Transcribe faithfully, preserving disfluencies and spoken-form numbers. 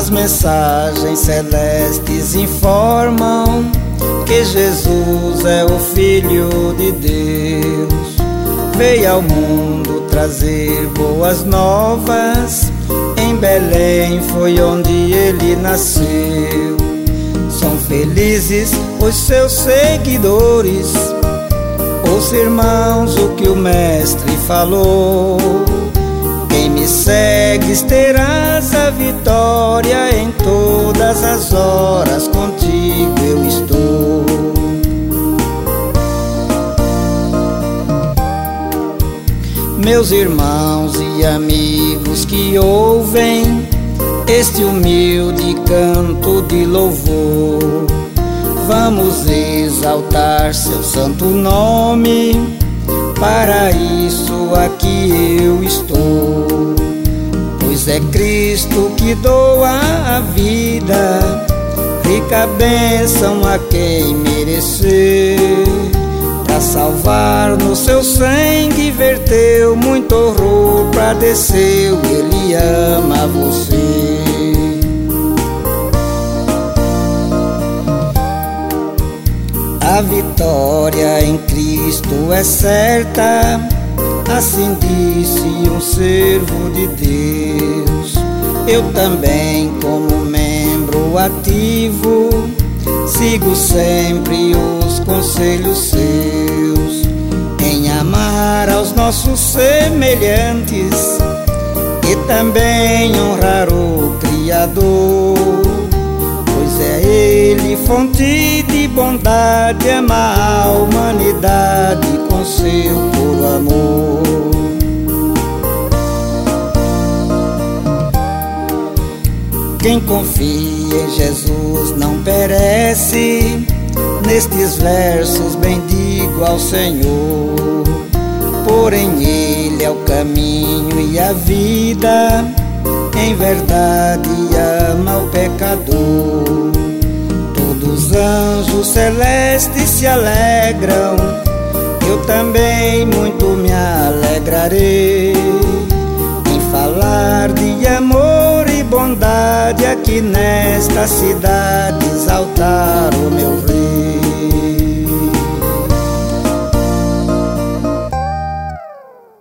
As mensagens celestes informam que Jesus é o Filho de Deus. Veio ao mundo trazer boas novas. Em Belém foi onde ele nasceu. São felizes os seus seguidores. Ouça, irmãos, o que o Mestre falou: quem me segues terás a vitória, em todas as horas contigo eu estou. Meus irmãos e amigos que ouvem este humilde canto de louvor, vamos exaltar seu santo nome. Para isso aqui eu estou, pois é Cristo que doa a vida, rica bênção a quem merecer. Pra salvar no seu sangue verteu, muito horror padeceu, ele ama você. A vitória em Cristo é certa, assim disse um servo de Deus. Eu também, como membro ativo, sigo sempre os conselhos seus, em amar aos nossos semelhantes e também honrar o Criador. Pois é Ele fonte de bondade, ama a humanidade com seu puro amor. Quem confia em Jesus não perece, nestes versos bendigo ao Senhor. Porém Ele é o caminho e a vida, em verdade ama o pecador. Todos os anjos celestes se alegram, eu também muito me alegrarei em falar de amor e bondade aqui nesta cidade, exaltar o meu Rei.